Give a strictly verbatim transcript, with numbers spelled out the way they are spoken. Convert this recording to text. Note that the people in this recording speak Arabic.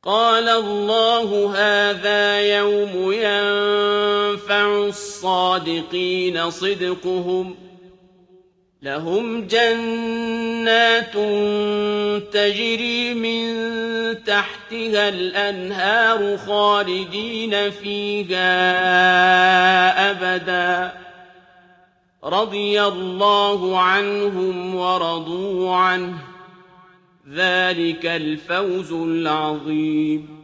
قال الله هذا يوم ينفع الصادقين صدقهم لهم جنات تجري من تحتها الأنهار خالدين فيها أبدا رضي الله عنهم ورضوا عنه ذلك الفوز العظيم